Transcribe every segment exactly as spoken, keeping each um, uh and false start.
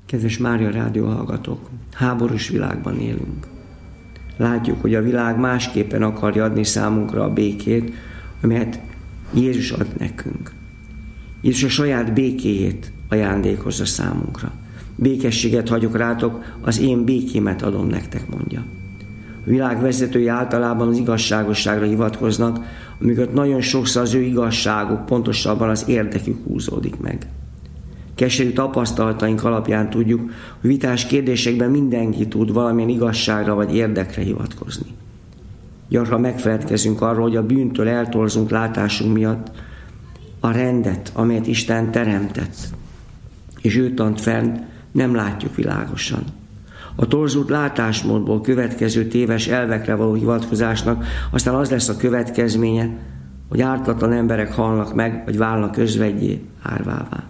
Kedves Mária rádió hallgatók, háborús világban élünk. Látjuk, hogy a világ másképpen akarja adni számunkra a békét, amelyet Jézus ad nekünk. Jézus a saját békéjét ajándékozza számunkra. Békességet hagyok rátok, az én békémet adom nektek, mondja. A világ vezetői általában az igazságosságra hivatkoznak, amikor nagyon sokszor az ő igazságuk, pontosabban az érdekük húzódik meg. Keserű tapasztalataink alapján tudjuk, hogy vitás kérdésekben mindenki tud valamilyen igazságra vagy érdekre hivatkozni. Gyakran megfeledkezünk arról, hogy a bűntől eltorzult látásunk miatt a rendet, amelyet Isten teremtett, és ő tant fenn, nem látjuk világosan. A torzult látásmódból következő téves elvekre való hivatkozásnak aztán az lesz a következménye, hogy ártatlan emberek halnak meg, vagy válnak özvegyé, árvává.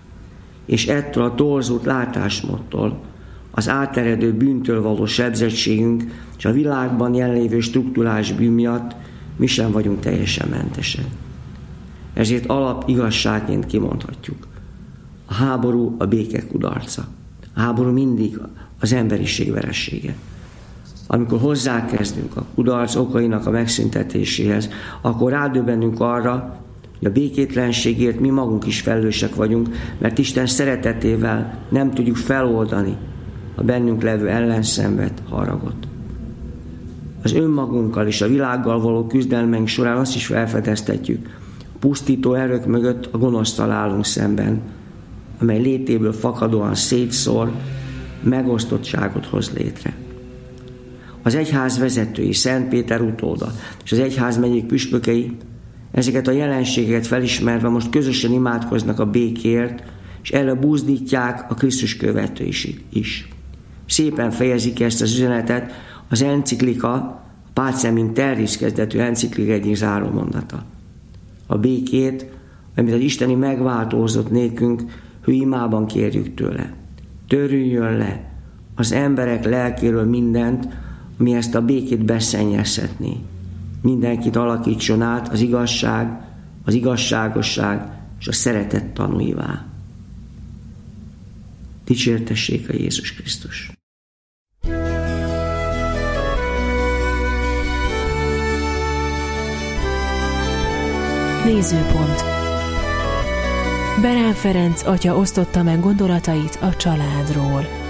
És ettől a torzult látásmódtól, az áteredő bűntől való sebzettségünk és a világban jelenlévő strukturális bűn miatt mi sem vagyunk teljesen mentesek. Ezért alap igazságként kimondhatjuk. A háború a béke kudarca. A háború mindig az emberiség veressége. Amikor hozzákezdünk a kudarc okainak a megszüntetéséhez, akkor rádöbbenünk arra, hogy a békétlenségért mi magunk is felelősek vagyunk, mert Isten szeretetével nem tudjuk feloldani a bennünk levő ellenszenvet, haragot. Az önmagunkkal és a világgal való küzdelmeink során azt is felfedeztetjük, a pusztító erők mögött a gonosztal állunk szemben, amely létéből fakadóan szétszór, megosztottságot hoz létre. Az egyház vezetői, Szent Péter utóda és az egyházmegyék püspökei ezeket a jelenségeket felismerve most közösen imádkoznak a békért, és erre buzdítják a Krisztus követői is. Szépen fejezik ezt az üzenetet az enciklika, Pacem in Terris kezdetű enciklika egyik záró mondata. A békét, amit az isteni megváltózott nékünk, hű imában kérjük tőle. Törüljön le az emberek lelkéről mindent, ami ezt a békét beszennyezhetné. Mindenkit alakítson át az igazság, az igazságosság és a szeretet tanúivá. Dicsértessék a Jézus Krisztus! Nézőpont. Berán Ferenc atya osztotta meg gondolatait a családról.